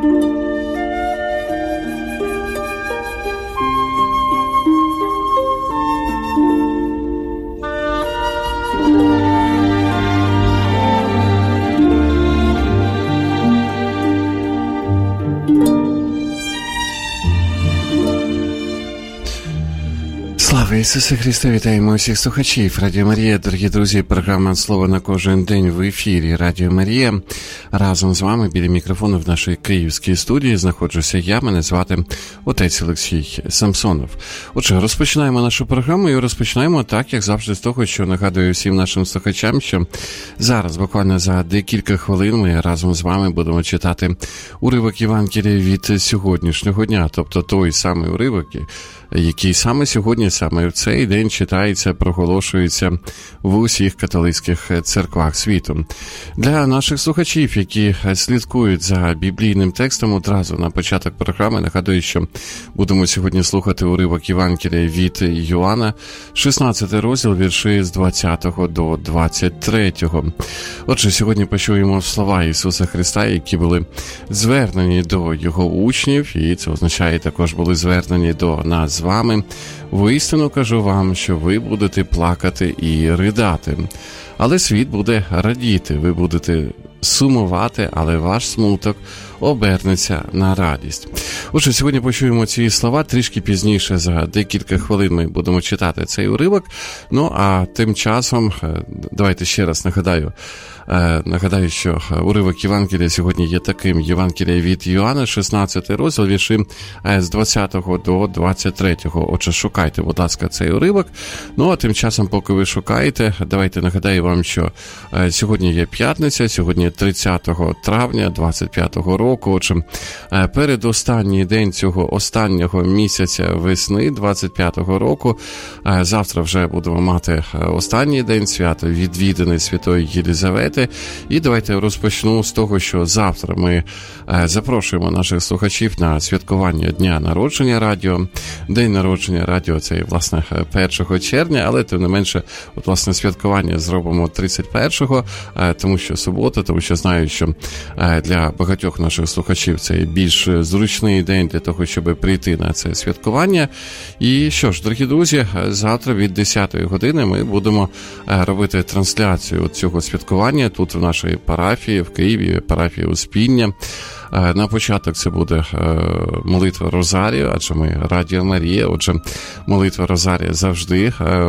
Слава Ісусу Христу, вітаємо усіх слухачів. Радіо Марія, дорогі друзі, програма «Слово на кожен день» в ефірі Радіо Марія. Разом з вами біля мікрофону в нашій київській студії знаходжуся я, мене звати отець Олексій Самсонов. Отже, розпочинаємо нашу програму і розпочинаємо так, як завжди, з того, що нагадую всім нашим слухачам, що зараз, буквально за декілька хвилин, ми разом з вами будемо читати уривок Євангелія від сьогоднішнього дня, тобто той самий уривок, який саме сьогодні, саме в цей день читається, проголошується в усіх католицьких церквах світу. Для наших слухачів, які слідкують за біблійним текстом, одразу на початок програми нагадую, що будемо сьогодні слухати уривок Євангелія від Йоанна, 16 розділ, вірші з 20 до 23. Отже, сьогодні почуємо слова Ісуса Христа, які були звернені до Його учнів, і це означає, також були звернені до нас з вами. «Воістину кажу вам, що ви будете плакати і ридати, але світ буде радіти, ви будете сумувати, але ваш смуток обернеться на радість». Отже, сьогодні почуємо ці слова, трішки пізніше, за декілька хвилин ми будемо читати цей уривок. Ну, а тим часом, давайте ще раз нагадаю, що уривок Євангелія сьогодні є таким. Євангелія від Йоанна, 16 розділ, вірші з 20 до 23. Отже, шукайте, будь ласка, цей уривок. Ну, а тим часом, поки ви шукаєте, давайте нагадаю вам, що сьогодні є п'ятниця, сьогодні 30 травня 25-го року. Отже, передостанній день цього останнього місяця весни 25-го року. Завтра вже будемо мати останній день свята, відвідини Святої Єлізавети. І давайте розпочну з того, що завтра ми запрошуємо наших слухачів на святкування Дня народження радіо. День народження радіо – це, власне, 1 червня, але, тим не менше, от, власне, святкування зробимо 31-го, тому що субота, тому що знаю, що для багатьох наших слухачів це більш зручний день для того, щоб прийти на це святкування. І що ж, дорогі друзі, завтра від 10-ї години ми будемо робити трансляцію цього святкування тут в нашій парафії в Києві, парафії Успіння. На початок це буде молитва Розарію, адже ми Радіо Марія, отже, молитва Розарія завжди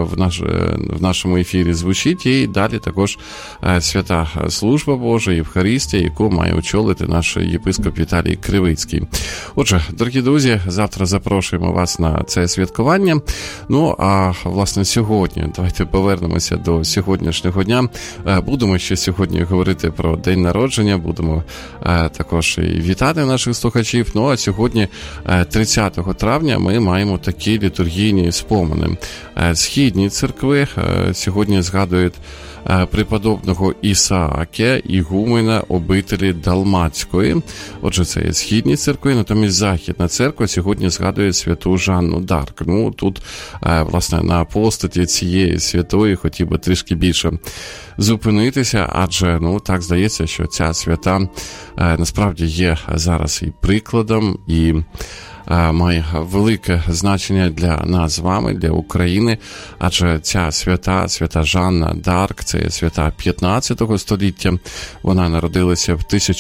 в нашому ефірі звучить, і далі також свята служба Божа, Євхаристія, яку має очолити наш єпископ Віталій Кривицький. Отже, дорогі друзі, завтра запрошуємо вас на це святкування. Ну, а, власне, сьогодні, давайте повернемося до сьогоднішнього дня. Будемо ще сьогодні говорити про день народження, будемо також і вітати наших слухачів. Ну, а сьогодні, 30 травня, ми маємо такі літургійні спомини. Східні церкви сьогодні згадують преподобного Ісаака, ігумена обителі Далмацької. Отже, це є східні церкви, натомість Західна церква сьогодні згадує святу Жанну Дарк. Ну, тут, власне, на постаті цієї святої хотів би трішки більше зупинитися, адже, ну, так здається, що ця свята насправді є зараз і прикладом, і має велике значення для нас з вами, для України, адже ця свята Жанна Дарк, це свята 15 століття, вона народилася в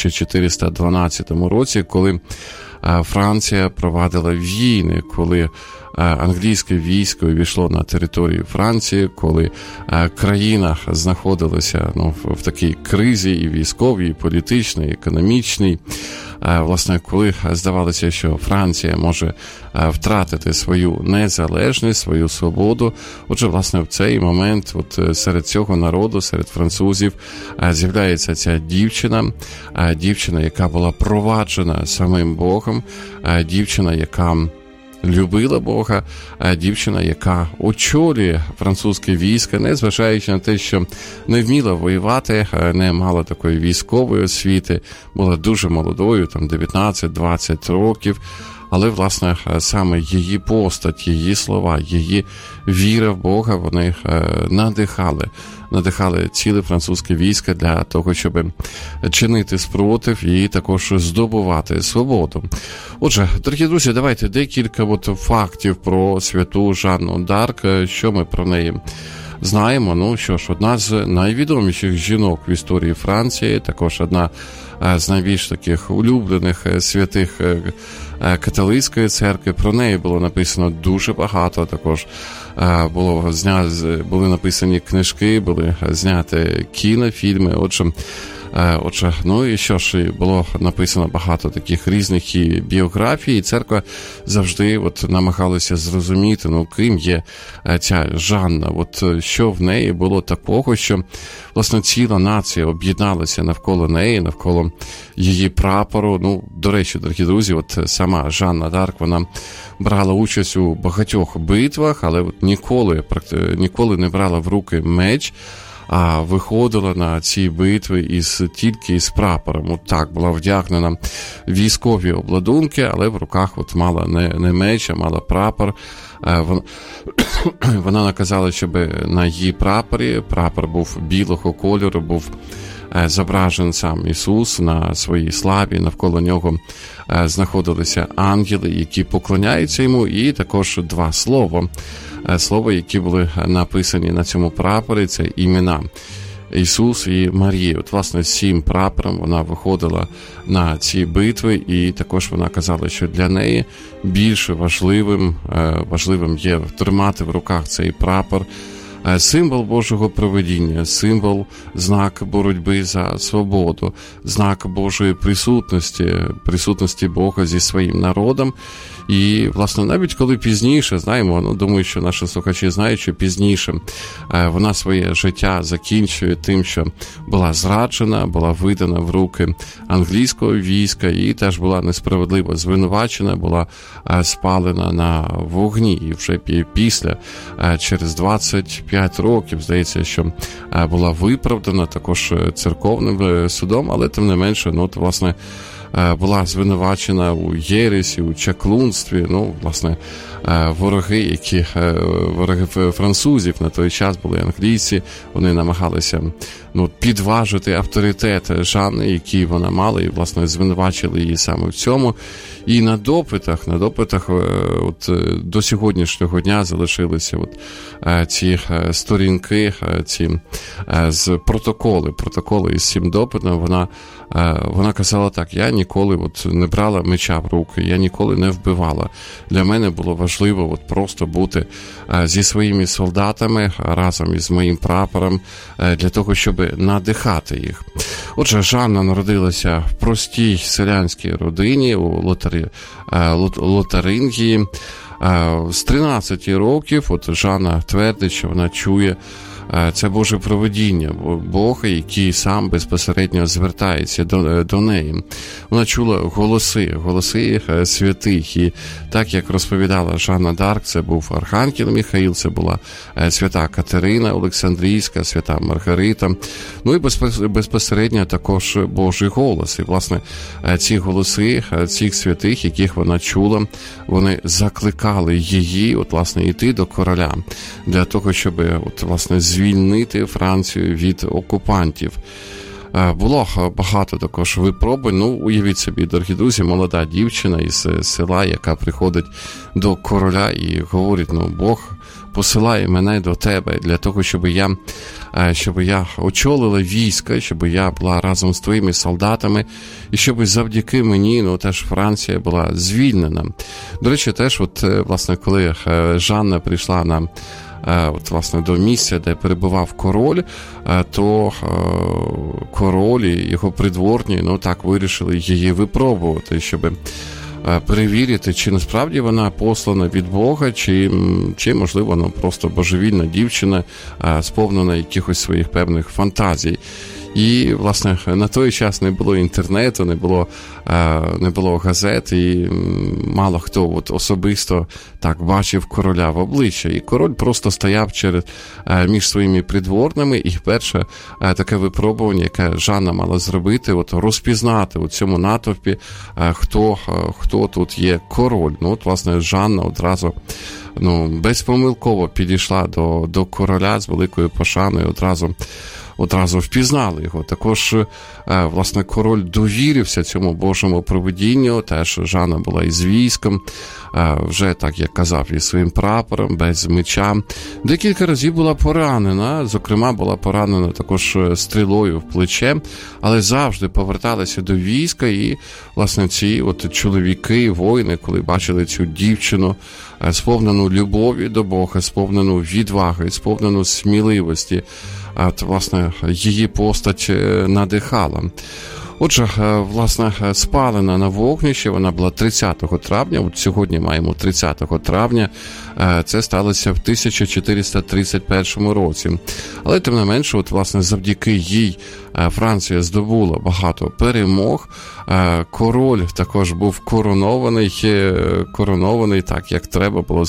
1412 році, коли Франція провадила війни, коли англійське військо увійшло на територію Франції, коли країна знаходилася в такій кризі і військовій, і політичній, і економічній. Власне, коли здавалося, що Франція може втратити свою незалежність, свою свободу. Отже, власне, в цей момент серед цього народу, серед французів, з'являється ця дівчина, яка була проваджена самим Богом, дівчина, яка любила Бога, дівчина, яка очолює французьке військо, незважаючи на те, що не вміла воювати, не мала такої військової освіти, була дуже молодою, там 19-20 років, але, власне, саме її постать, її слова, її віра в Бога, вони надихали надихали ціле французьке військо для того, щоб чинити спротив і також здобувати свободу. Отже, дорогі друзі, давайте декілька фактів про святу Жанну д'Арк, що ми про неї знаємо. Ну що ж, одна з найвідоміших жінок в історії Франції, також одна з найбільш таких улюблених святих католицької церкви. Про неї було написано дуже багато, також були написані книжки, були зняті кінофільми. Отже, ну і що ж, було написано багато таких різних і біографій, і церква завжди намагалася зрозуміти, ким є ця Жанна, що в неї було такого, що, власне, ціла нація об'єдналася навколо неї, навколо її прапору. До речі, дорогі друзі, сама Жанна д'Арк, вона брала участь у багатьох битвах, але ніколи не брала в руки меч, а виходила на ці битви тільки із прапором. Так, була вдягнена в військові обладунки, але в руках мала не меч, а мала прапор. Вона наказала, щоб на її прапор був білого кольору, був зображений сам Ісус на своїй славі, навколо нього знаходилися ангели, які поклоняються йому, і також два слова, які були написані на цьому прапорі, це імена Ісус і Марія. Власне, з цим прапором вона виходила на ці битви, і також вона казала, що для неї більш важливим є тримати в руках цей прапор, символ Божого провидіння, знак боротьби за свободу, знак Божої присутності Бога зі своїм народом. І, власне, навіть коли пізніше, думаю, що наші слухачі знають, що пізніше вона своє життя закінчує тим, що була зраджена, була видана в руки англійського війська і теж була несправедливо звинувачена, була спалена на вогні. І вже після, через 25 років, здається, що була виправдана також церковним судом, але тим не менше, власне, була звинувачена у єресі, у чаклунстві. Власне, вороги французів на той час були англійці, вони намагалися підважити авторитет Жанни, який вона мала, і, власне, звинувачили її саме в цьому. І на допитах до сьогоднішнього дня залишилися ці сторінки, з протоколи із цим допитом. Вона казала так: я ніколи не брала меча в руки, я ніколи не вбивала. Для мене було важливо просто бути зі своїми солдатами разом із моїм прапором, для того, щоб надихати їх. Отже, Жанна народилася в простій селянській родині у Лотарингії. З 13 років Жанна твердить, що вона чує це Боже провидіння Бога, який сам безпосередньо звертається до неї. Вона чула голоси святих, і так, як розповідала Жанна д'Арк, це був Архангел Михаїл, це була свята Катерина Олександрійська, свята Маргарита, і безпосередньо також Божий голос. І, власне, ці голоси цих святих, яких вона чула, вони закликали її, йти до короля, для того, щоб, звільнити Францію від окупантів. Було багато також випробувань. Уявіть собі, дорогі друзі, молода дівчина із села, яка приходить до короля і говорить: Бог посилає мене до тебе для того, щоб я очолила військо, щоб я була разом з твоїми солдатами, і щоб завдяки мені, теж Франція була звільнена. До речі, теж, власне, коли Жанна прийшла до місця, де перебував король, то король і його придворні, вирішили її випробувати, щоб перевірити, чи насправді вона послана від Бога, чи можливо, просто божевільна дівчина, сповнена якихось своїх певних фантазій. І, власне, на той час не було інтернету, не було газет, і мало хто от особисто так бачив короля в обличчя. І король просто стояв між своїми придворними, і перше таке випробування, яке Жанна мала зробити, от розпізнати у цьому натовпі, хто тут є король. Ну, от, власне, Жанна одразу безпомилково підійшла до короля з великою пошаною, одразу впізнали його. Також, власне, король довірився цьому Божому провидінню, теж Жанна була із військом, вже, так як казав, із своїм прапором, без меча. Декілька разів була поранена, зокрема, була поранена також стрілою в плече, але завжди поверталася до війська, і, власне, ці от чоловіки, воїни, коли бачили цю дівчину, сповнену любові до Бога, сповнену відваги, сповнену сміливості, власне, її постать надихала. Отже, власне, спалена на вогнищі, вона була 30 травня, от сьогодні маємо 30 травня, це сталося в 1431 році. Але, тим не менше, от, власне, завдяки їй Франція здобула багато перемог, король також був коронований так, як треба було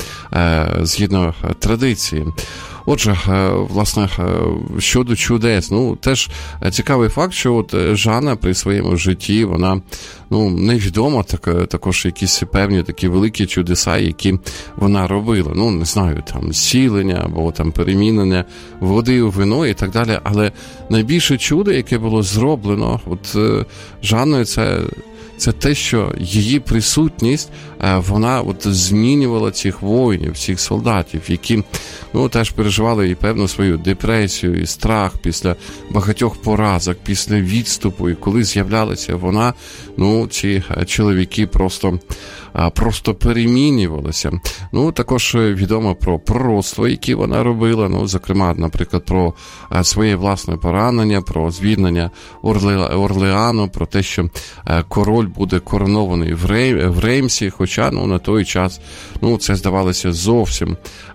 згідно традиції. Отже, власне, щодо чудес, теж цікавий факт, що от Жанна при своєму житті, вона, невідомо також якісь певні такі великі чудеса, які вона робила. Не знаю, там, зцілення, або там перемінення води у вино і так далі, але найбільше чудо, яке було зроблено от Жанною, це те, що її присутність, вона от змінювала цих воїнів, цих солдатів, які теж переживали і певну свою депресію, і страх після багатьох поразок, після відступу. І коли з'являлася вона, ці чоловіки просто перемінювалися. Також відомо про пророцтво, які вона робила, зокрема, наприклад, про своє власне поранення, про звільнення Орлеану, про те, що король буде коронований в Реймсі, хоча на той час це здавалося зовсім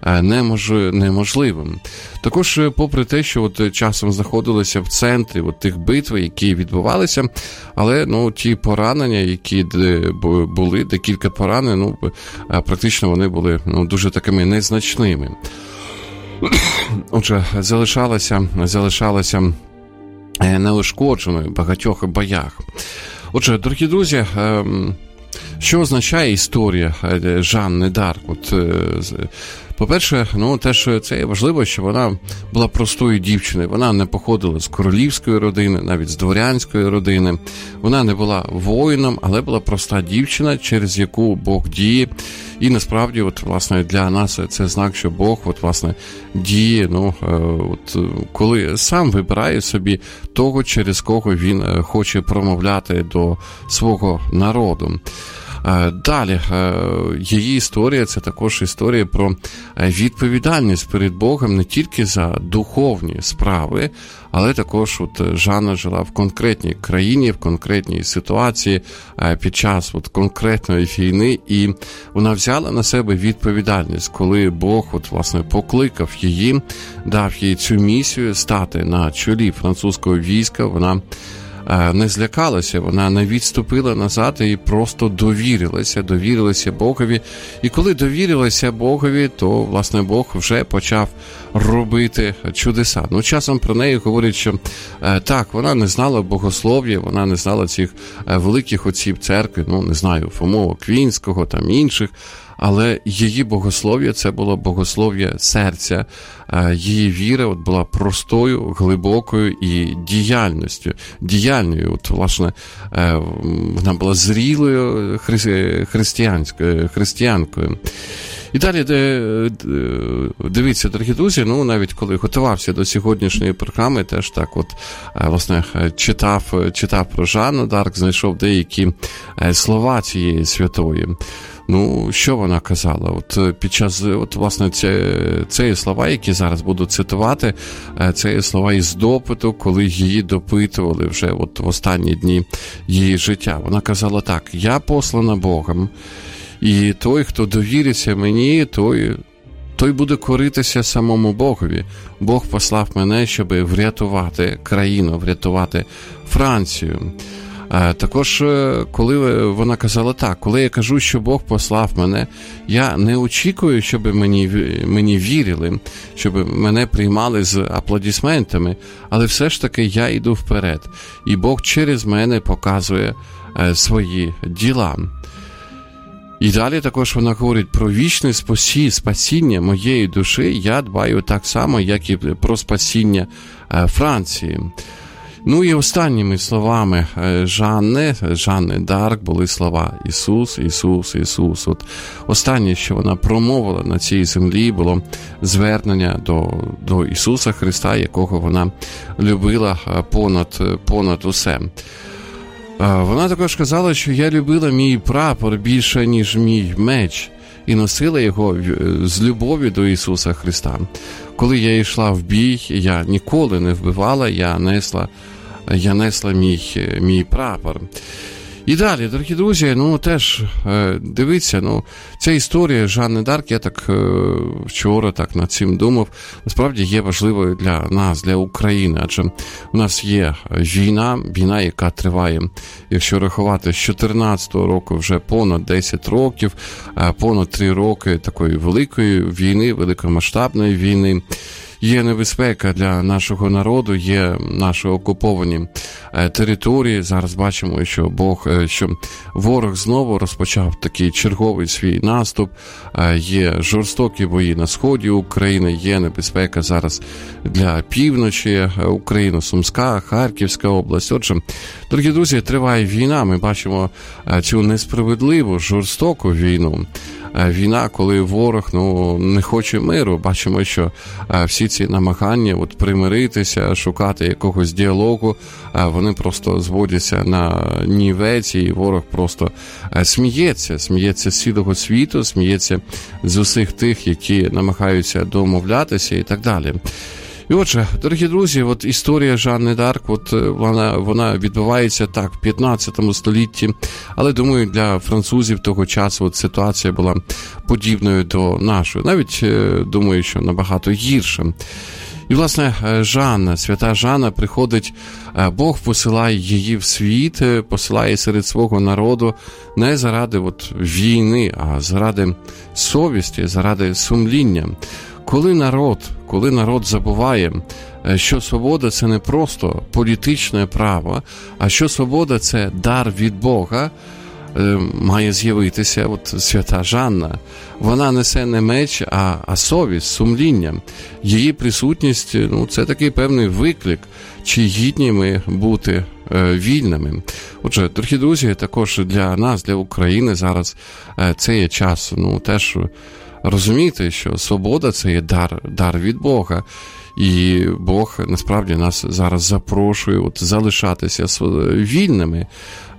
неможливим. Також, попри те, що от часом знаходилися в центрі от тих битв, які відбувалися, але ті поранення, які були, декілька поранень, практично вони були дуже такими незначними. Отже, залишалася неушкодженою в багатьох боях. Отже, дорогі друзі, що означає історія Жанни Дарк? По-перше, теж це важливо, що вона була простою дівчиною. Вона не походила з королівської родини, навіть з дворянської родини. Вона не була воїном, але була проста дівчина, через яку Бог діє. І насправді, от, власне, для нас це знак, що Бог, от, власне, діє, коли сам вибирає собі того, через кого він хоче промовляти до свого народу. Далі, її історія – це також історія про відповідальність перед Богом не тільки за духовні справи, але також от Жанна жила в конкретній країні, в конкретній ситуації під час от конкретної війни, і вона взяла на себе відповідальність, коли Бог от, власне, покликав її, дав їй цю місію стати на чолі французького війська. Вона не злякалася, вона не відступила назад і просто довірилася Богові. І коли довірилася Богові, то, власне, Бог вже почав робити чудеса. Часом про неї говорять, що так, вона не знала богослов'я, вона не знала цих великих отців церкви, не знаю, Фому Оквінського, там інших, але її богослов'я – це було богослов'я серця. Її віра от була простою, глибокою і діяльною. От, власне, вона була зрілою християнкою. І далі, дивіться, дорогі друзі, навіть коли готувався до сьогоднішньої програми, теж так от, власне, читав про Жанну Дарк, знайшов деякі слова цієї святої. Що вона казала? От під час, власне, це слова, які зараз буду цитувати, це слова із допиту, коли її допитували вже от в останні дні її життя. Вона казала так: «Я послана Богом, і той, хто довіриться мені, той той буде коритися самому Богові. Бог послав мене, щоб врятувати країну, врятувати Францію. Також, коли вона казала так, коли я кажу, що Бог послав мене, я не очікую, щоб мені вірили, щоб мене приймали з аплодисментами, але все ж таки я йду вперед, і Бог через мене показує свої діла. І далі також вона говорить про вічне спасіння моєї душі, я дбаю так само, як і про спасіння Франції. Ну і останніми словами Жанни д'Арк були слова Ісус, Ісус, Ісус. От останнє, що вона промовила на цій землі, було звернення до Ісуса Христа, якого вона любила понад усе. Вона також казала, що я любила мій прапор більше, ніж мій меч, і носила його з любові до Ісуса Христа. Коли я йшла в бій, я ніколи не вбивала, я несла мій прапор. І далі, дорогі друзі, теж дивіться, ця історія Жанни д'Арк, я так вчора так над цим думав, насправді є важливою для нас, для України, адже у нас є війна, яка триває, якщо рахувати, з 14-го року вже понад 10 років, понад 3 роки такої великої війни, великомасштабної війни. Є небезпека для нашого народу, є наші окуповані території. Зараз бачимо, що ворог знову розпочав такий черговий свій наступ. Є жорстокі бої на сході України, є небезпека зараз для півночі України, Сумська, Харківська область. Отже, дорогі друзі, триває війна. Ми бачимо цю несправедливу, жорстоку війну. Війна, коли ворог не хоче миру. Бачимо, що всі ці намагання примиритися, шукати якогось діалогу, вони просто зводяться на нівець, і ворог просто сміється з цілого світу, сміється з усіх тих, які намагаються домовлятися і так далі. І отже, дорогі друзі, історія Жанни д'Арк, вона відбувається так в 15 столітті, але, думаю, для французів того часу ситуація була подібною до нашої. Навіть, думаю, що набагато гірше. І, власне, свята Жанна приходить, Бог посилає її в світ, посилає серед свого народу не заради війни, а заради совісті, заради сумління. Коли народ забуває, що свобода – це не просто політичне право, а що свобода – це дар від Бога, має з'явитися свята Жанна. Вона несе не меч, а совість, сумління. Її присутність – це такий певний виклик, чи гідні ми бути вільними. Отже, дорогі друзі, також для нас, для України зараз це є час, теж розуміти, що свобода – це є дар від Бога. І Бог, насправді, нас зараз запрошує залишатися вільними,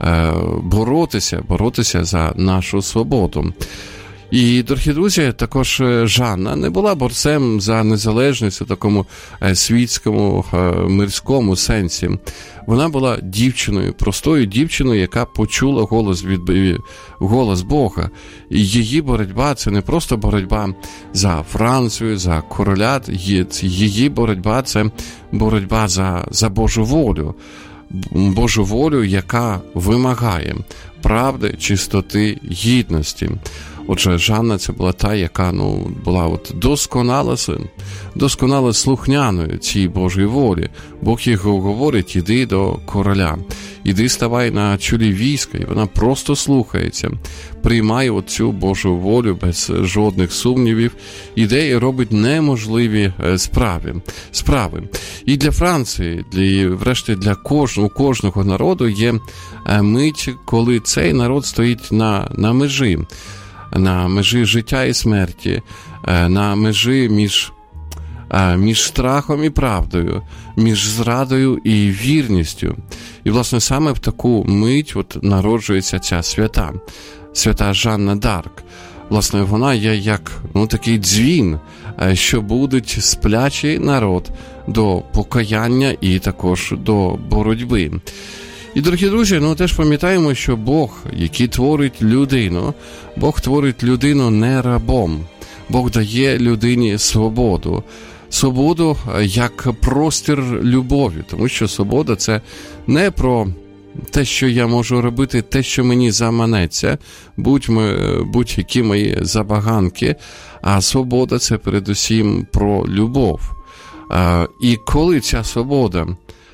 боротися за нашу свободу. І, дорогі друзі, також Жанна не була борцем за незалежність у такому світському, мирському сенсі. Вона була дівчиною, простою дівчиною, яка почула голос Бога. І її боротьба – це не просто боротьба за Францію, за короля, її боротьба – це боротьба за Божу волю. Божу волю, яка вимагає правди, чистоти, гідності. Отже, Жанна – це була та, яка була досконало слухняною цій Божій волі. Бог їй говорить: іди до короля, іди ставай на чолі війська, і вона просто слухається, приймає цю Божу волю без жодних сумнівів, іде і робить неможливі справи. І для Франції, врешті для кожного народу є мить, коли цей народ стоїть на межі життя і смерті, на межі між страхом і правдою, між зрадою і вірністю. І, власне, саме в таку мить народжується ця свята Жанна д'Арк. Власне, вона є як такий дзвін, що будить сплячий народ до покаяння і також до боротьби. І, дорогі друзі, теж пам'ятаємо, що Бог, який творить людину, Бог творить людину не рабом. Бог дає людині свободу. Свободу як простір любові, тому що свобода – це не про те, що я можу робити, те, що мені заманеться, будь-які мої забаганки, а свобода – це передусім про любов. І коли ця свобода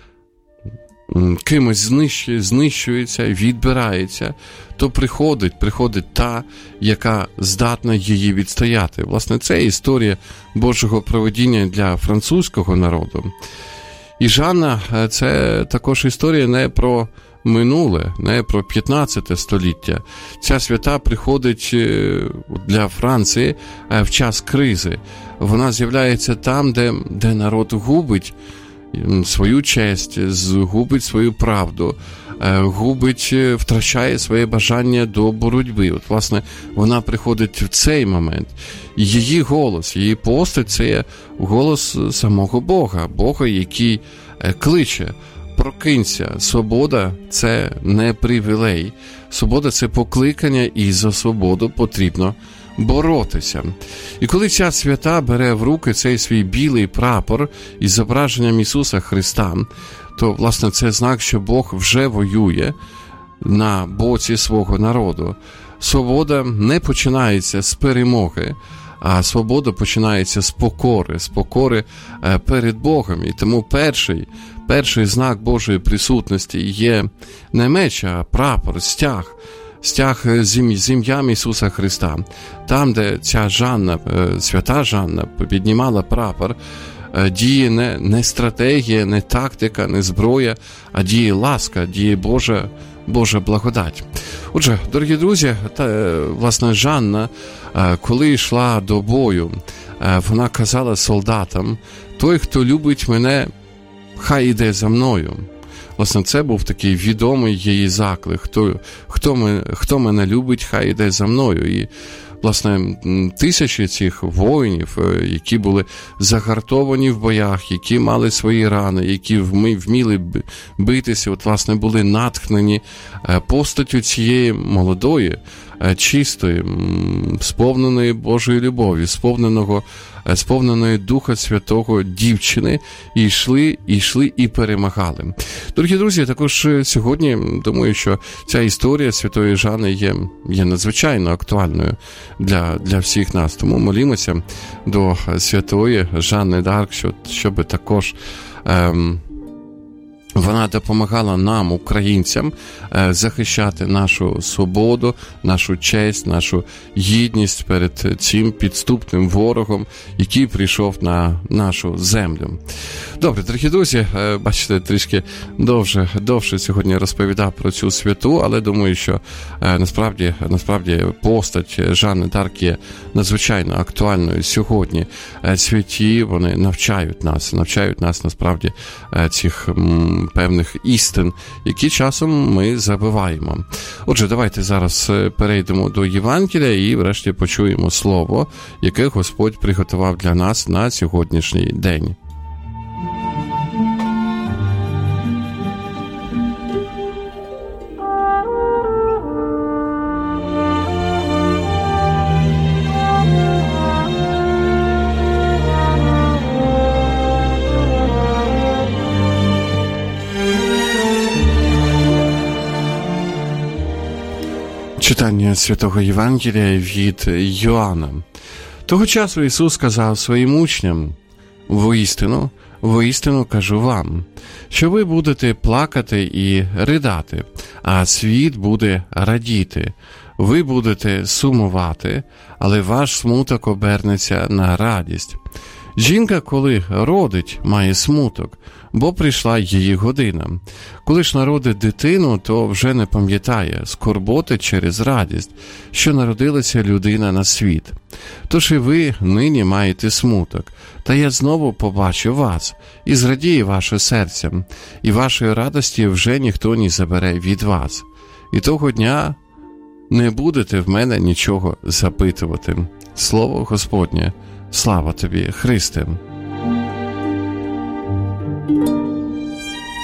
кимось знищується, відбирається, то приходить та, яка здатна її відстояти. Власне, це історія Божого провидіння для французького народу. І Жанна – це також історія не про минуле, не про 15 століття. Ця свята приходить для Франції в час кризи. Вона з'являється там, де народ губить свою честь, губить свою правду, втрачає своє бажання до боротьби. От, власне, вона приходить в цей момент. Її голос, її постать – це голос самого Бога, який кличе: прокинься. Свобода – це не привілей. Свобода – це покликання, і за свободу потрібно боротися. І коли ця свята бере в руки цей свій білий прапор із зображенням Ісуса Христа, то, власне, це знак, що Бог вже воює на боці свого народу. Свобода не починається з перемоги, а свобода починається з покори перед Богом. І тому перший знак Божої присутності є не меч, а прапор, стяг з ім'ям Ісуса Христа. Там, де ця Жанна, свята Жанна, піднімала прапор, діє не стратегія, не тактика, не зброя, а діє ласка, діє Божа благодать. Отже, дорогі друзі, власне, Жанна, коли йшла до бою, вона казала солдатам: той, хто любить мене, хай іде за мною. Власне, це був такий відомий її заклик: хто мене любить, хай іде за мною. І, власне, тисячі цих воїнів, які були загартовані в боях, які мали свої рани, які вміли битися, от, власне, були натхнені постаттю цієї молодої, чистої, сповненої Божої любові, сповненої Духа Святого дівчини, і йшли і перемагали. Дорогі друзі, також сьогодні, думаю, що ця історія Святої Жанни є надзвичайно актуальною для всіх нас. Тому молімося до Святої Жанни д'Арк, щоб також вона допомагала нам, українцям, захищати нашу свободу, нашу честь, нашу гідність перед цим підступним ворогом, який прийшов на нашу землю. Добре, дорогі друзі, бачите, трішки довше сьогодні розповідав про цю святу, але думаю, що насправді постать Жанни д'Арк є надзвичайно актуальною сьогодні. Святі, вони навчають нас насправді цих певних істин, які часом ми забуваємо. Отже, давайте зараз перейдемо до Євангелія і врешті почуємо слово, яке Господь приготував для нас на сьогоднішній день. Читання Святого Євангелія від Йоанна. Того часу Ісус сказав своїм учням: воістину кажу вам, що ви будете плакати і ридати, а світ буде радіти. Ви будете сумувати, але ваш смуток обернеться на радість. Жінка, коли родить, має смуток, бо прийшла її година. Коли ж народить дитину, то вже не пам'ятає скорботи через радість, що народилася людина на світ. Тож і ви нині маєте смуток, та я знову побачу вас, і зрадіє ваше серце, і вашої радості вже ніхто не забере від вас. І того дня не будете в мене нічого запитувати. Слово Господнє. Слава тобі, Христе!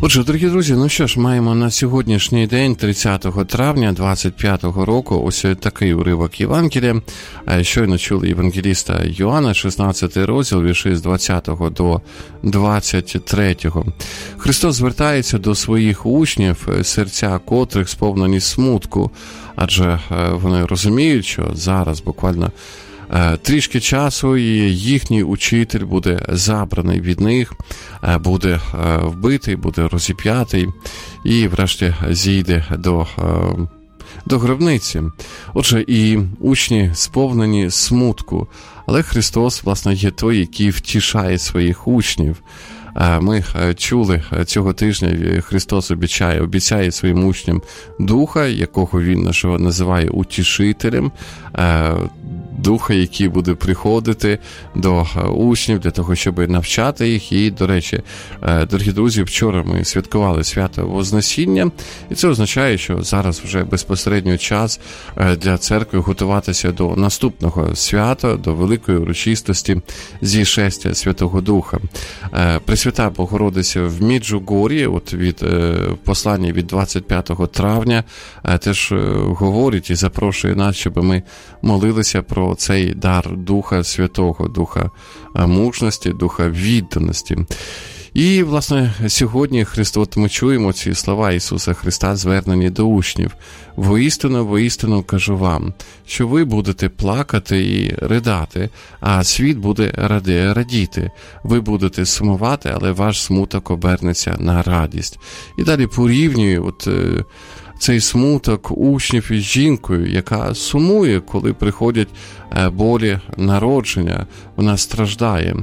Отже, дорогі друзі, ну що ж, маємо на сьогоднішній день, 30 травня 25-го року, ось такий уривок Євангелія. Щойно чули євангеліста Йоанна, 16 розділ, вірші з 20 до 23. Христос звертається до своїх учнів, серця котрих сповнені смутку, адже вони розуміють, що зараз буквально трішки часу, і їхній учитель буде забраний від них, буде вбитий, буде розіп'ятий і врешті зійде до гробниці. Отже, і учні сповнені смутку, але Христос, власне, є той, який втішає своїх учнів. Ми чули цього тижня, Христос обіцяє своїм учням Духа, якого Він називає утішителем, Духа, який буде приходити до учнів для того, щоб навчати їх. І, до речі, дорогі друзі, вчора ми святкували свято Вознесіння, і це означає, що зараз вже безпосередньо час для церкви готуватися до наступного свята, до великої урочистості зішестя Святого Духа. Пресвята Богородиця в Меджугор'ї, от від послання від 25 травня, теж говорить і запрошує нас, щоб ми молилися про цей дар Духа Святого, Духа мужності, Духа відданості. І, власне, сьогодні ми чуємо ці слова Ісуса Христа, звернені до учнів. «Воістину, воістину кажу вам, що ви будете плакати і ридати, а світ буде радіти. Ви будете сумувати, але ваш смуток обернеться на радість». І далі порівнює цей смуток учнів із жінкою, яка сумує, коли приходять болі народження. Вона страждає,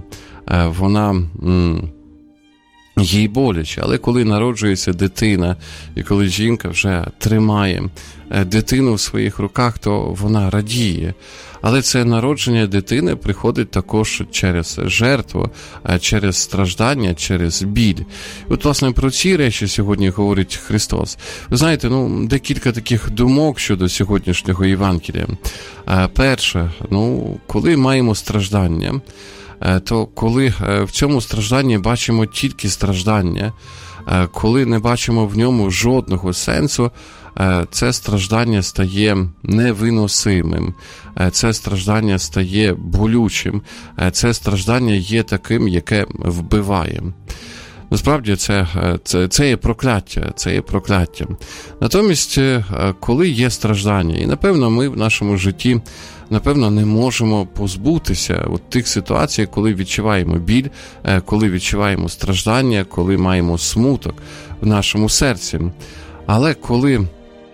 їй боляче. Але коли народжується дитина, і коли жінка вже тримає дитину в своїх руках, то вона радіє. Але це народження дитини приходить також через жертву, через страждання, через біль. От, власне, про ці речі сьогодні говорить Христос. Ви знаєте, декілька таких думок щодо сьогоднішнього Євангелія. Перше, коли маємо страждання, то коли в цьому стражданні бачимо тільки страждання, коли не бачимо в ньому жодного сенсу, це страждання стає невиносимим, це страждання стає болючим, це страждання є таким, яке вбиває. Насправді це є прокляття, Натомість, коли є страждання, і, напевно, ми в нашому житті, не можемо позбутися тих ситуацій, коли відчуваємо біль, коли відчуваємо страждання, коли маємо смуток в нашому серці. Але коли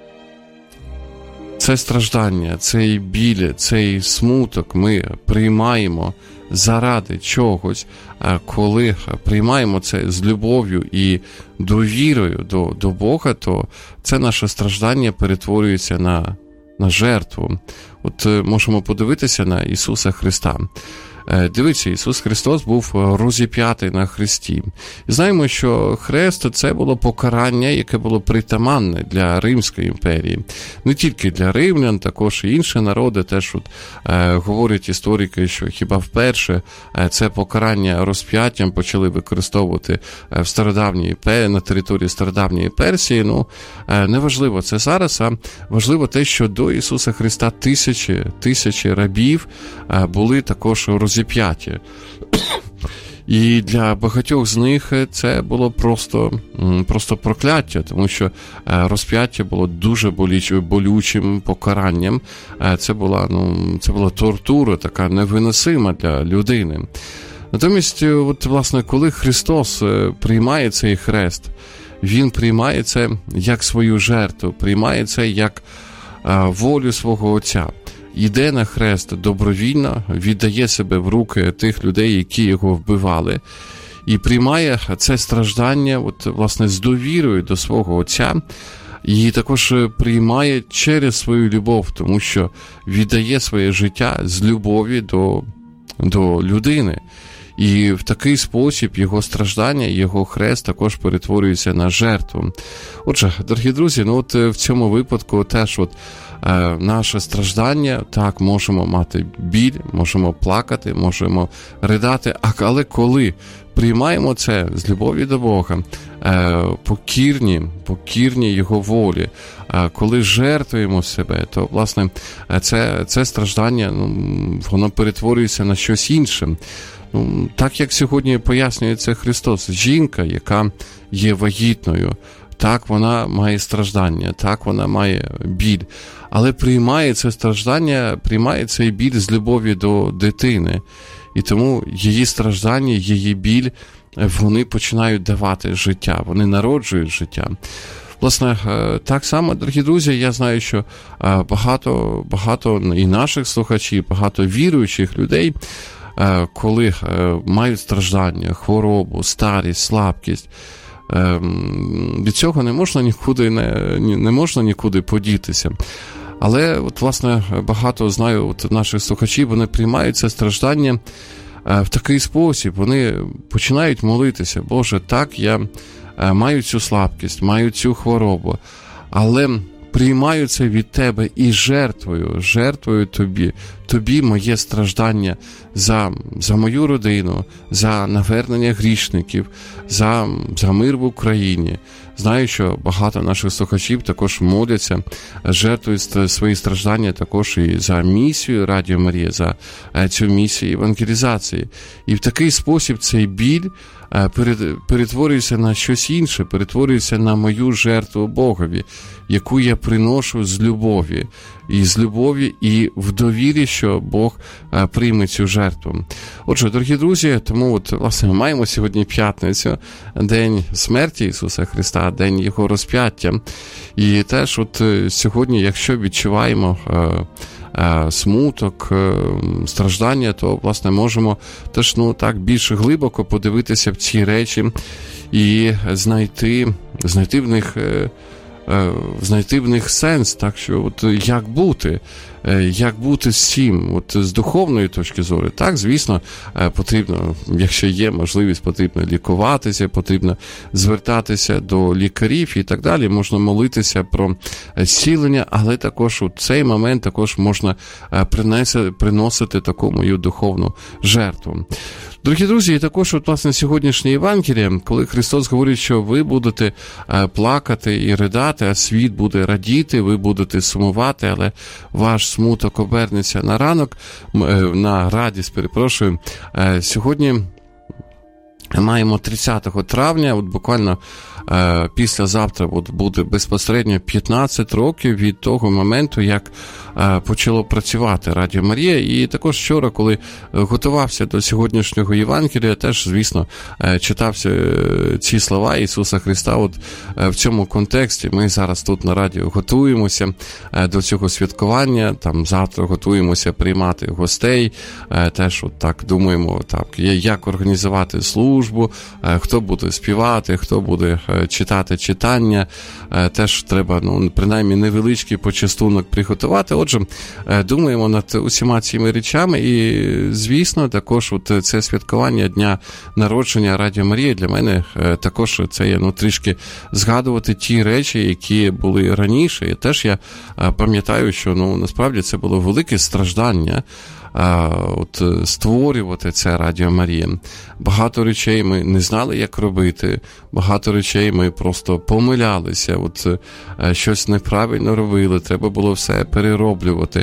це страждання, цей біль, цей смуток ми приймаємо заради чогось, коли приймаємо це з любов'ю і довірою до Бога, то це наше страждання перетворюється на жертву. Можемо подивитися на Ісуса Христа. Дивіться, Ісус Христос був розіп'ятий на хресті. І знаємо, що хрест – це було покарання, яке було притаманне для Римської імперії. Не тільки для римлян, також і інші народи теж говорять історики, що хіба вперше це покарання розп'яттям почали використовувати на території стародавньої Персії. Неважливо це зараз, а важливо те, що до Ісуса Христа тисячі рабів були також розіп'яті. І для багатьох з них це було просто прокляття, тому що розп'яття було дуже болючим покаранням. Це була тортура, така невиносима для людини. Натомість, власне, коли Христос приймає цей хрест, Він приймає це як свою жертву, приймає це як волю свого Отця. Йде на хрест добровільно, віддає себе в руки тих людей, які його вбивали, і приймає це страждання, власне, з довірою до свого Отця, і також приймає через свою любов, тому що віддає своє життя з любові до людини. І в такий спосіб його страждання, його хрест також перетворюється на жертву. Отже, дорогі друзі, в цьому випадку теж наше страждання, так, можемо мати біль, можемо плакати, можемо ридати, але коли приймаємо це з любові до Бога, покірні Його волі, коли жертвуємо себе, то, власне, це страждання, воно перетворюється на щось інше. Так, як сьогодні пояснює це Христос, жінка, яка є вагітною, так, вона має страждання, так, вона має біль, але приймає це страждання, приймає цей біль з любові до дитини. І тому її страждання, її біль, вони починають давати життя, вони народжують життя. Власне, так само, дорогі друзі, я знаю, що багато і наших слухачів, багато віруючих людей, коли мають страждання, хворобу, старість, слабкість, від цього не можна нікуди подітися. Але, власне, багато знаю наших слухачів, вони приймають це страждання в такий спосіб. Вони починають молитися: Боже, так, я маю цю слабкість, маю цю хворобу, але приймаю це від Тебе і жертвую Тобі моє страждання за мою родину, за навернення грішників, за мир в Україні. Знаю, що багато наших слухачів також моляться, жертвують свої страждання також і за місію Радіо Марія, за цю місію евангелізації. І в такий спосіб цей біль перетворюється на щось інше, перетворюється на мою жертву Богові, яку я приношу з любові. І в довірі, що Бог прийме цю жертву. Отже, дорогі друзі, тому власне, ми маємо сьогодні п'ятницю, день смерті Ісуса Христа, день Його розп'яття. І теж сьогодні, якщо відчуваємо смуток, страждання, то, власне, можемо теж, більш глибоко подивитися в ці речі і знайти в них сенс, так що як бути з цим, з духовної точки зору. Так, звісно, потрібно, якщо є можливість, потрібно лікуватися, потрібно звертатися до лікарів і так далі, можна молитися про зцілення, але також у цей момент також можна приносити таку мою духовну жертву. Дорогі друзі, і також, власне, сьогоднішнє Євангеліє, коли Христос говорить, що ви будете плакати і ридати, а світ буде радіти, ви будете сумувати, але ваш смуток обернеться на радість, сьогодні маємо 30 травня, буквально післязавтра буде безпосередньо 15 років від того моменту, як почало працювати Радіо Марія. І також вчора, коли готувався до сьогоднішнього Євангелія, теж, звісно, читався ці слова Ісуса Христа. В цьому контексті ми зараз тут на радіо готуємося до цього святкування, там завтра готуємося приймати гостей, теж так думаємо, як організувати службу, хто буде співати, хто буде читати читання, теж треба, принаймні, невеличкий почастунок приготувати. Отже, думаємо над усіма цими речами і, звісно, також це святкування Дня народження Радіо Марія для мене також це є, трішки згадувати ті речі, які були раніше. І теж я пам'ятаю, що, насправді це було велике страждання, створювати це Радіо Марія. Багато речей ми не знали, як робити, багато речей ми просто помилялися, щось неправильно робили, треба було все перероблювати,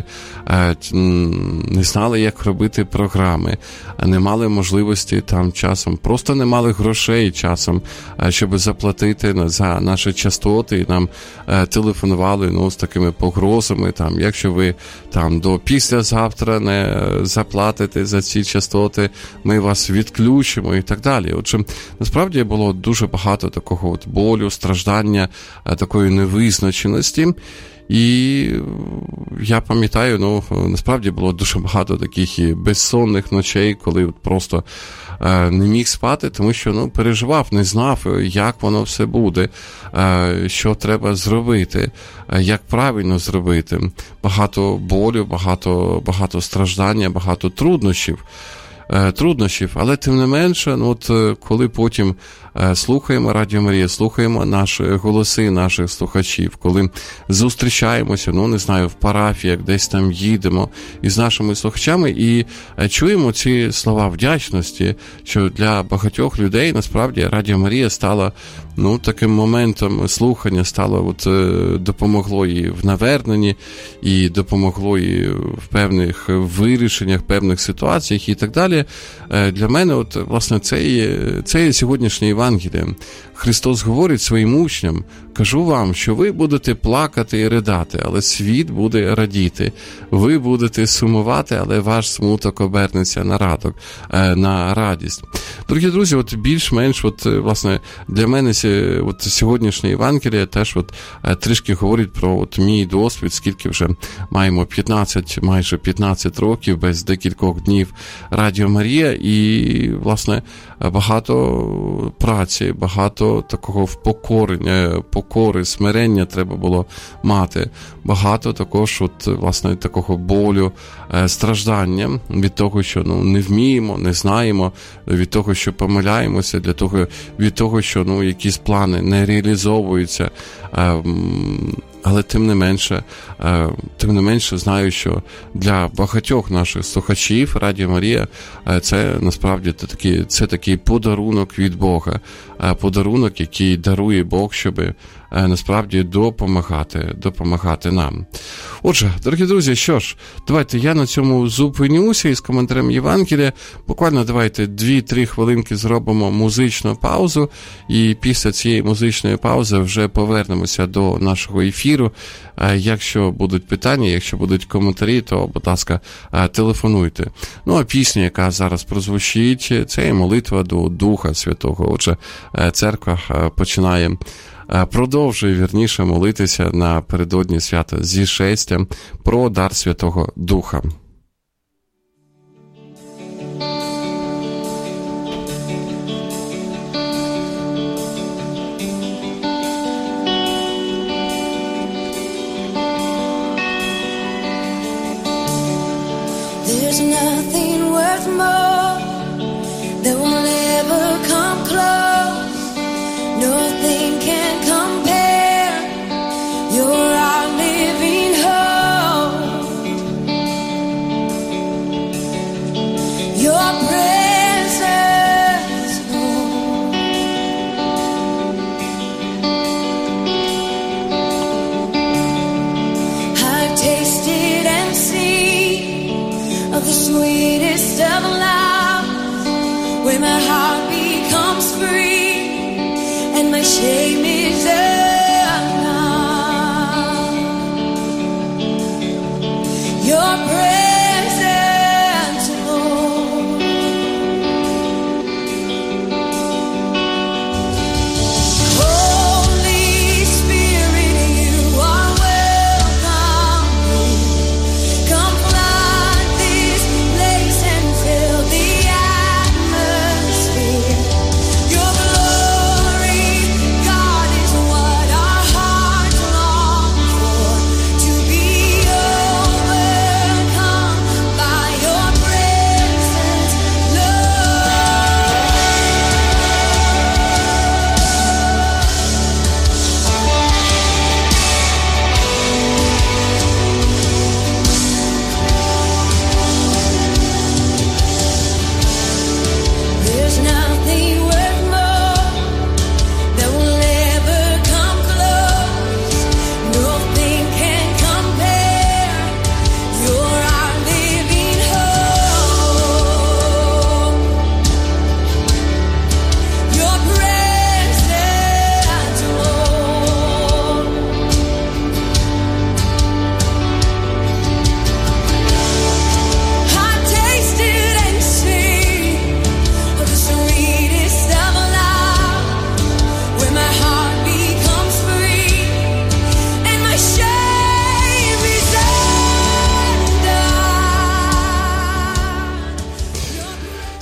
не знали, як робити програми, не мали можливості часом, просто не мали грошей часом, щоб заплатити за наші частоти, і нам телефонували з такими погрозами, якщо ви до післязавтра не заплатите за ці частоти, ми вас відключимо і так далі. Отже, насправді було дуже багато такого болю, страждання, такої невизначеності. І я пам'ятаю, насправді було дуже багато таких і безсонних ночей, коли просто не міг спати, тому що переживав, не знав, як воно все буде, що треба зробити, як правильно зробити. Багато болю, багато страждання, багато труднощів. труднощів, але тим не менше, коли потім слухаємо Радіо Марія, слухаємо наші голоси наших слухачів, коли зустрічаємося, в парафіях, десь там їдемо із нашими слухачами і чуємо ці слова вдячності, що для багатьох людей насправді Радіо Марія стала таким моментом слухання, допомогло їй в наверненні і допомогло їй в певних вирішеннях, певних ситуаціях і так далі. Для мене, власне, це є сьогоднішнє Євангеліє. Христос говорить своїм учням: кажу вам, що ви будете плакати і ридати, але світ буде радіти. Ви будете сумувати, але ваш смуток обернеться на радість. Дорогі друзі, більш-менш, власне, для мене сьогоднішнє Євангеліє теж трішки говорить про мій досвід, скільки вже маємо майже 15 років, без декількох днів Радіо Марія, і, власне, багато праці, багато такого покори, смирення треба було мати. Багато також, власне, такого болю, страждання від того, що не вміємо, не знаємо, від того, що помиляємося, від того, що якісь плани не реалізовуються. Але тим не менше знаю, що для багатьох наших слухачів Радіо Марія це насправді такий подарунок від Бога, подарунок, який дарує Бог, щоб насправді допомагати нам. Отже, дорогі друзі, що ж, давайте я на цьому зупинюся із коментарем Євангелія. Буквально давайте 2-3 хвилинки зробимо музичну паузу, і після цієї музичної паузи вже повернемося до нашого ефіру. Якщо будуть питання, якщо будуть коментарі, то, будь ласка, телефонуйте. А пісня, яка зараз прозвучить, це є молитва до Духа Святого. Отже, церква продовжує молитися напередодні свята Зішестя про дар Святого Духа. There's nothing worth more that will ever come close. Nothing can compare. You're our living hope. Your presence, Lord. I've tasted and seen of the sweetest of love, where my heart becomes free and my shame is undone. Your presence, Lord. Holy Spirit, you are welcome here. Come flood this place and fill the atmosphere. Your glory, God, is what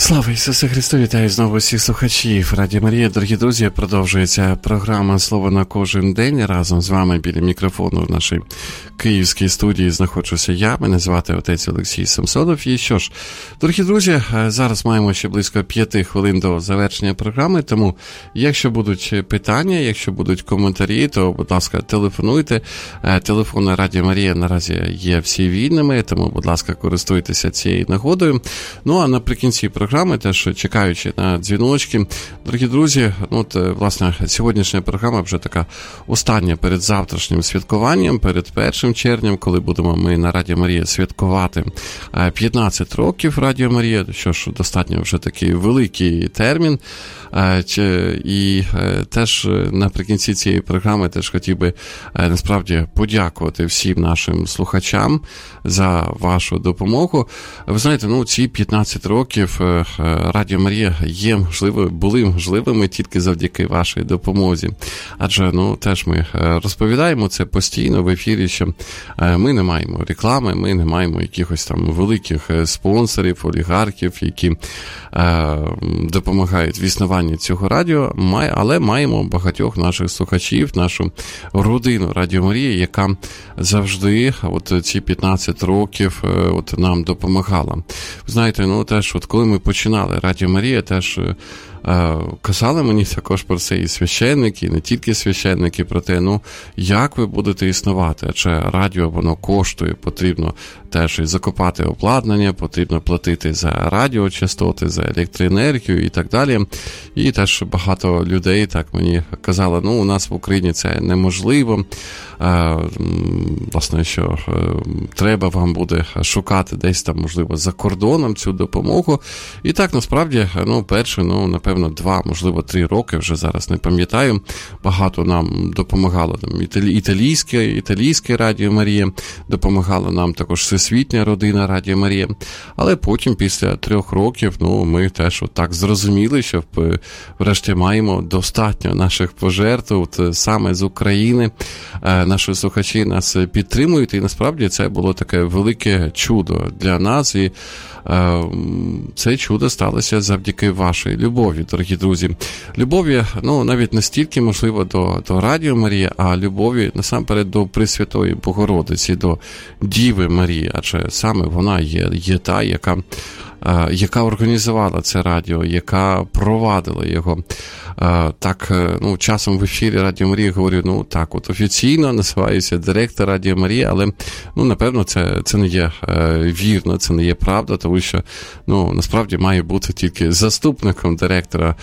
Слава Ісусу Христу! Вітаю знову всіх слухачів Радіо Марія. Дорогі друзі, продовжується програма «Слово на кожен день». Разом з вами біля мікрофону в нашій київській студії знаходжуся я. Мене звати отець Олексій Самсонов. І що ж, дорогі друзі, зараз маємо ще близько 5 хвилин до завершення програми, тому якщо будуть питання, якщо будуть коментарі, то, будь ласка, телефонуйте. Телефони Радіо Марія наразі є всі вільними, тому, будь ласка, користуйтеся цією нагодою. Ну, а наприкінці програми, теж чекаючи на дзвіночки. Дорогі друзі, власне, сьогоднішня програма вже така остання перед завтрашнім святкуванням, перед 1 червня, коли будемо ми на Радіо Марія святкувати 15 років Радіо Марія, що ж, достатньо вже такий великий термін. І теж наприкінці цієї програми теж хотів би насправді подякувати всім нашим слухачам за вашу допомогу. Ви знаєте, ці 15 років Радіо Марія були можливими тільки завдяки вашій допомозі. Адже, теж ми розповідаємо це постійно в ефірі, що ми не маємо реклами, ми не маємо якихось там великих спонсорів, олігархів, які допомагають в існуванні цього радіо, але маємо багатьох наших слухачів, нашу родину Радіо Марія, яка завжди ці 15 років нам допомагала. Ви знаєте, теж коли ми починали Радіо Марія, теж казали мені також про це і священники, і не тільки священники, про те, як ви будете існувати, адже радіо, воно коштує, потрібно теж і закупати обладнання, потрібно платити за радіочастоти, за електроенергію і так далі. І теж багато людей так мені казали, у нас в Україні це неможливо, власне, що треба вам буде шукати десь там, можливо, за кордоном цю допомогу. І так, насправді, перше, напевно, 2, можливо, 3 роки, вже зараз не пам'ятаю, багато нам допомагало там італійське Радіо Марія, допомагала нам також всесвітня родина Радіо Марія. Але потім, після 3 років, ми теж так зрозуміли, що врешті маємо достатньо наших пожертв саме з України. Наші слухачі нас підтримують, і насправді це було таке велике чудо для нас, і це чудо сталося завдяки вашій любові, дорогі друзі. Любові, навіть не стільки, можливо, до Радіо Марія, а любові насамперед до Пресвятої Богородиці, до Діви Марії, адже саме вона є та, яка організувала це радіо, яка провадила його. Так, часом в ефірі Радіо Марія говорю, офіційно називаюся директор Радіо Марія, але, напевно, це не є вірно, це не є правда, тому що, насправді має бути тільки заступником директора,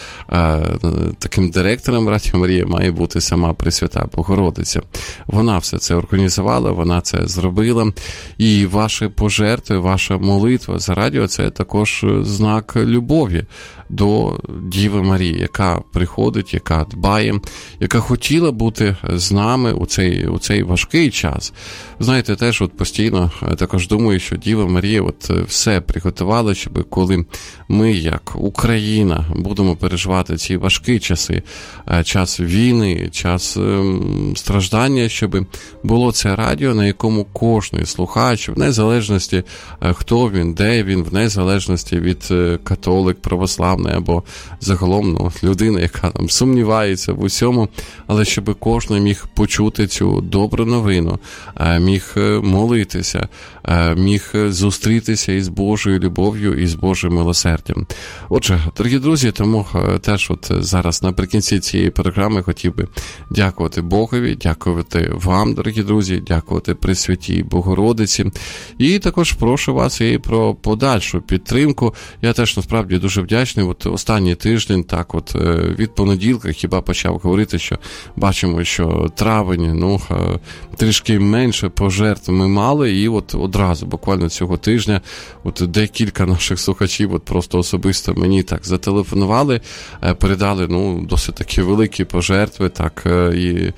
таким директором Радіо Марія має бути сама Пресвята Богородиця. Вона все це організувала, вона це зробила, і ваші пожертви, ваша молитва за радіо – це також знак любові до Діви Марії, яка приходить, яка дбає, яка хотіла бути з нами у цей важкий час. Знаєте, теж постійно також думаю, що Діва Марія все приготувала, щоб коли ми, як Україна, будемо переживати ці важкі часи, час війни, час страждання, щоб було це радіо, на якому кожний слухач, в незалежності хто він, де він, в незалежності від католик, православний або загалом людина, яка там сумнівається в усьому, але щоб кожен міг почути цю добру новину, міг молитися, міг зустрітися із Божою любов'ю і з Божим милосердям. Отже, дорогі друзі, тому теж зараз наприкінці цієї програми хотів би дякувати Богові, дякувати вам, дорогі друзі, дякувати Пресвятій Богородиці. І також прошу вас і про подальшу підтримку. Я теж насправді дуже вдячний. Останній тиждень, від понеділка хіба почав говорити, що бачимо, що травень, трішки менше пожертв ми мали, і одразу, буквально цього тижня, декілька наших слухачів просто особисто мені так зателефонували, передали, досить такі великі пожертви, і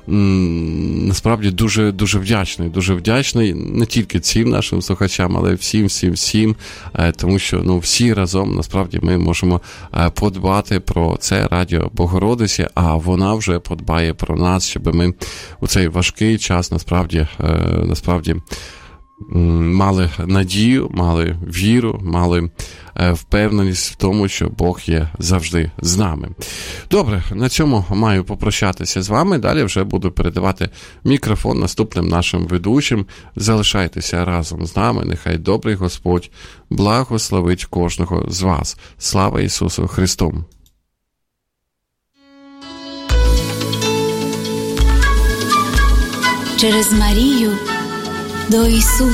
насправді дуже, дуже вдячний не тільки цим нашим слухачам, але всім, тому що всі разом насправді ми можемо подбати про це Радіо Богородиці, а вона вже подбає про нас, щоб ми у цей важкий час насправді мали надію, мали віру, мали впевненість в тому, що Бог є завжди з нами. Добре, на цьому маю попрощатися з вами. Далі вже буду передавати мікрофон наступним нашим ведучим. Залишайтеся разом з нами. Нехай добрий Господь благословить кожного з вас. Слава Ісусу Христу! Через Марію до Ісуса.